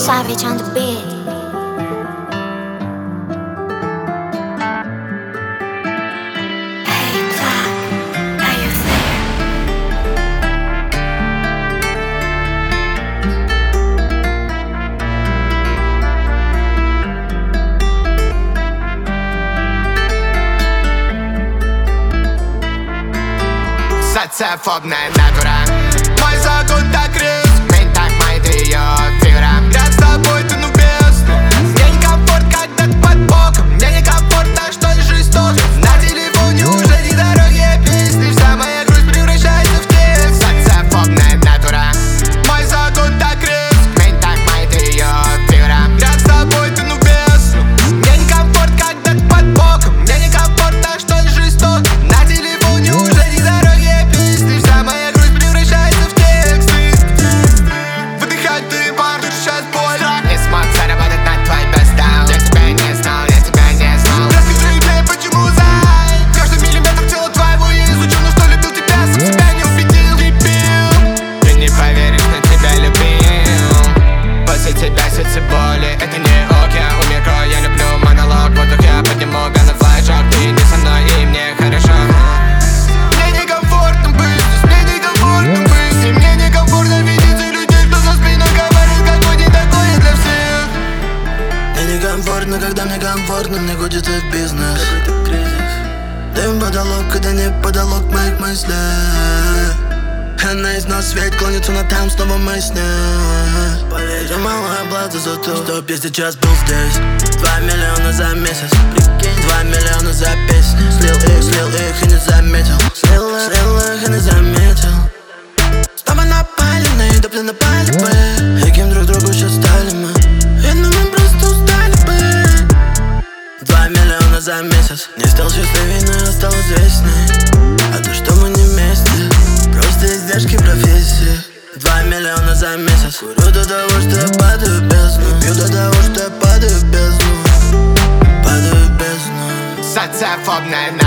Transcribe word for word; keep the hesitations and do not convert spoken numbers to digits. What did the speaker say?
Savage on the beat. Hey Clark, are you there? Социофобная натура. Мой закон так риск. Мень так майт ее фигура. Ряд с тобой ты ну без. Мне некомфорт, когда ты под боком. Мне некомфортно, что ты жесток. На телефоне уже не дороги песни. Вся моя грусть превращается в текст. Социофобная натура. Мой закон так риск. Мень так майт ее фигура. Ряд с тобой ты ну без. Мне некомфорт, когда ты под боком. Мне некомфортно, что ты жесток. На телефоне уже не дороги песни. Вся моя грусть превращается в текст. Выдыхай ты, бар, сейчас боль. Не смог заработать на твой бестдаун. Я тебя не знал, я тебя не знал. Расскажи мне, почему за каждый миллиметр тела твоего я изучил. Но что любил тебя, сам себя не убедил. Дебил. Ты не поверишь, но тебя любил. После тебя сердце боли. Это не ок, я умею, я люблю монолог. Вот так я подниму ганна флешок. Ты не со мной и мне хорошо. Мне некомфортно быть здесь, мне некомфортно быть здесь. Мне некомфортно видеть людей, кто за спиной говорит, какой не такой для всех. Мне некомфортно, когда мне комфортно, мне гудит этот бизнес. Какой-то кризис. Дым потолок, когда не потолок моих мыслей. Она из нас свет клонится, но там снова мы с ней. Поверь, малая плата за то, чтоб я сейчас был здесь. Два миллиона за месяц, прикинь, два миллиона за песни. Слил их, слил их и не заметил. Слил их, слил их и не заметил. Снова напали, на еду напали бы. И кем друг другу сейчас стали мы. Видно, мы просто устали бы. Два миллиона за месяц. Не стал счастливей, но я стал известней. А то, что мы не вместе, просто издержки профессии. Два миллиона за месяц. Курю до того, что я падаю в бездну. Пью до того, что я падаю в бездну. Падаю в бездну. Социофобная